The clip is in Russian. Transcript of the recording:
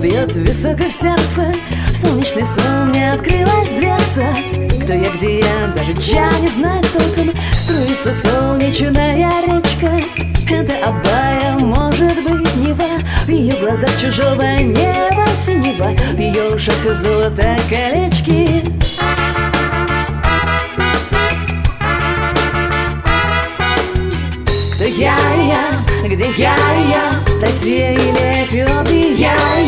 бьет высоко в сердце. В солнечный сон мне открылась дверца. Кто я, где я, даже Джа не знает толком. Струится солнечная речка. Это Абая, может быть, Нева. В ее глазах чужого неба синева, в ее ушах золото колечки. Кто я, где я, Россия или Эфиопия?